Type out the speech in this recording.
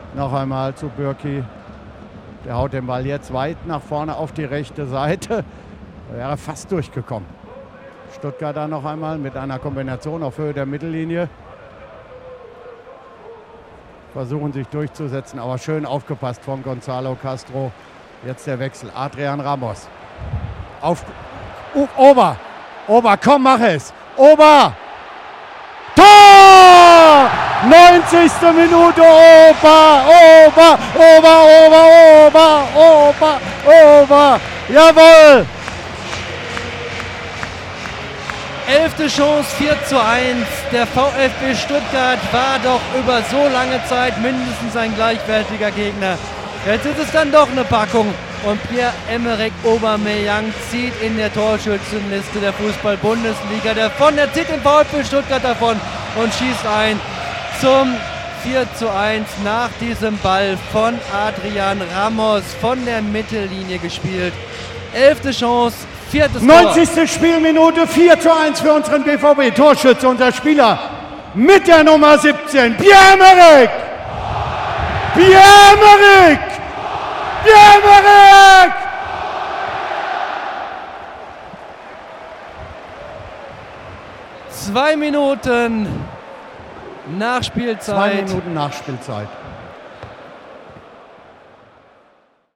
Noch einmal zu Bürki. Der haut den Ball jetzt weit nach vorne auf die rechte Seite. Wäre fast durchgekommen. Stuttgarter noch einmal mit einer Kombination auf Höhe der Mittellinie. Versuchen sich durchzusetzen, aber schön aufgepasst von Gonzalo Castro. Jetzt der Wechsel. Adrian Ramos. Auf Ober. Ober, komm, mach es. Ober. Tor! 90. Minute. Ober. Jawohl. 11. Chance, 4:1. Der VfB Stuttgart war doch über so lange Zeit mindestens ein gleichwertiger Gegner. Jetzt ist es dann doch eine Packung. Und Pierre-Emerick Aubameyang zieht in der Torschützenliste der Fußball-Bundesliga. Der zieht den VfB Stuttgart davon und schießt ein zum 4:1 nach diesem Ball von Adrian Ramos von der Mittellinie gespielt. 11. Chance, 4. Tor. 90. Spielminute, 4:1 für unseren BVB. Torschütze, unser Spieler mit der Nummer 17, Pierre-Emerick! Pierre-Emerick! Pierre-Emerick! Zwei Minuten Nachspielzeit. 2 Minuten Nachspielzeit.